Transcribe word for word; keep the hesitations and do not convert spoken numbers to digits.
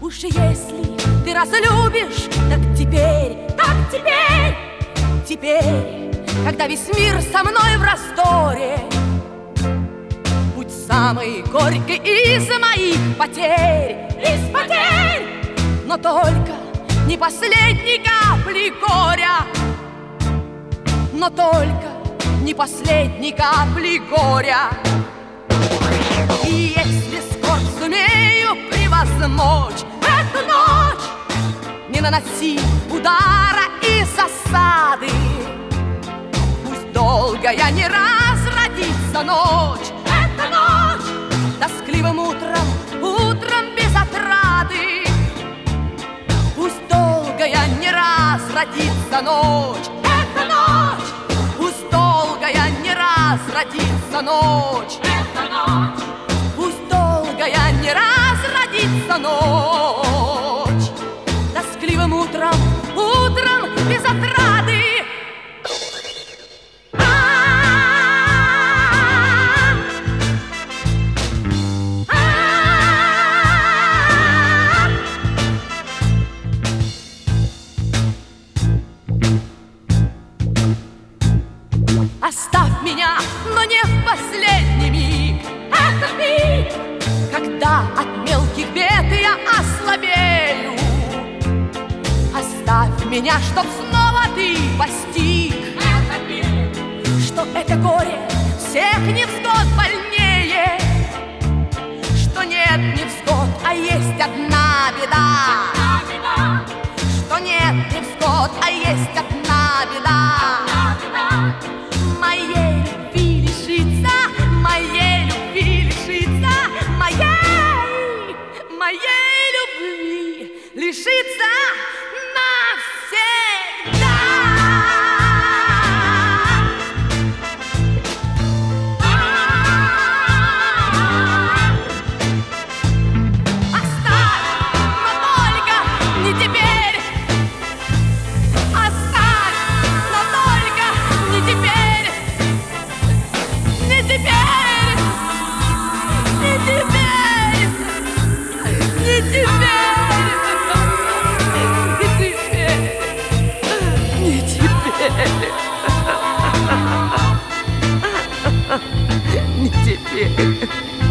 Уж если ты разлюбишь, так теперь, так теперь, теперь, когда весь мир со мной в раздоре, будь самой горькой из моих потерь, из потерь, но только не последней капли горя, но только не последней капли горя. И если скоро сумею превозмочь эту ночь, не наноси удара и засады, пусть долгая не раз родится ночь, эта ночь, тоскливым утром, утром без отрады, пусть долгая не раз родится ночь, эта ночь, пусть долгая не раз родится ночь, эта ночь, пусть долгая не раз родится ночь, тоскливым утром, утром без отрады. Оставь меня, но не в последний миг, этот миг, когда от мелких бед я ослабею. Оставь меня, чтоб снова ты постиг этот миг, что это горе всех невзгод больнее, что нет невзгод, а есть одна беда, одна беда. Что нет невзгод, а есть одна беда, одна беда. Моей любви лишиться, моей любви лишиться, моей, моей любви лишиться навсегда. Оставь, но только не теперь. Оставь, но только не теперь. Не теперь, не теперь, не теперь, не теперь, не теперь, не теперь.